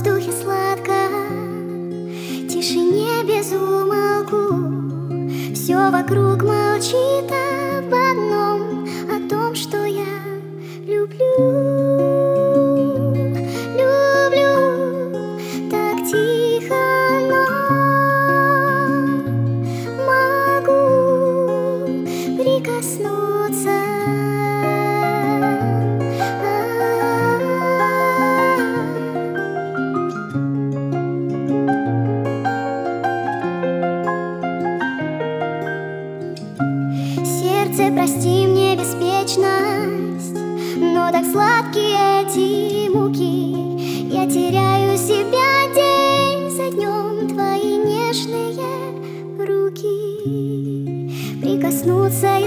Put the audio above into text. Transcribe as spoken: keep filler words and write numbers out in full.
воздухе сладко, тишине без умолку. Все вокруг молчит об одном, о том, что я люблю. Люблю так тихо, но могу прикоснуться. Сердце, прости мне беспечность, но так сладкие эти муки. Я теряю себя день за днем, твои нежные руки. Прикоснуться